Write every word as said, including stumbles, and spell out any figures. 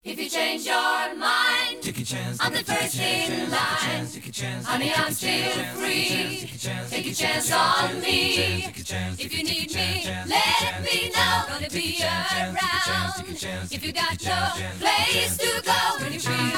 If you change your mind, take a chance, I'm the first in line. Honey, I'm still free. Take a chance on me. If you need me, let me know. Gonna be around. If you got no place to go when you're free.